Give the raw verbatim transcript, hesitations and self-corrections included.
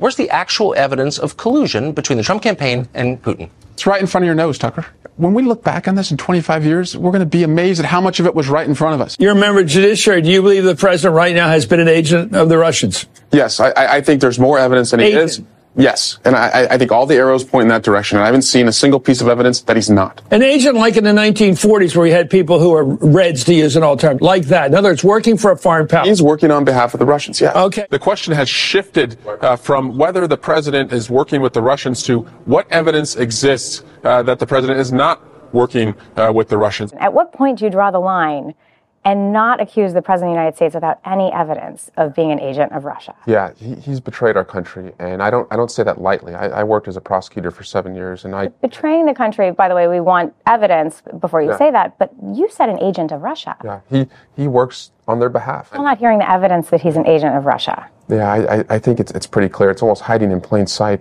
Where's the actual evidence of collusion between the Trump campaign and Putin? It's right in front of your nose, Tucker. When we look back on this in twenty-five years, we're going to be amazed at how much of it was right in front of us. You're a member of Judiciary. Do you believe the president right now has been an agent of the Russians? Yes, I, I think there's more evidence than he Agent. is. Yes, and I, I think all the arrows point in that direction, and I haven't seen a single piece of evidence that he's not. An agent like in the nineteen forties where you had people who are Reds, to use an old term, like that. In other words, working for a foreign power. He's working on behalf of the Russians, yeah. Okay. The question has shifted uh, from whether the president is working with the Russians to what evidence exists uh, that the president is not working uh, with the Russians. At what point do you draw the line and not accuse the president of the United States without any evidence of being an agent of Russia? Yeah, he, he's betrayed our country, and I don't I don't say that lightly. I, I worked as a prosecutor for seven years, and I... Betraying the country, by the way, we want evidence before you Yeah. say that, but you said an agent of Russia. Yeah, he, he works on their behalf. I'm not hearing the evidence that he's an agent of Russia. Yeah, I, I- I think it's it's pretty clear. It's almost hiding in plain sight.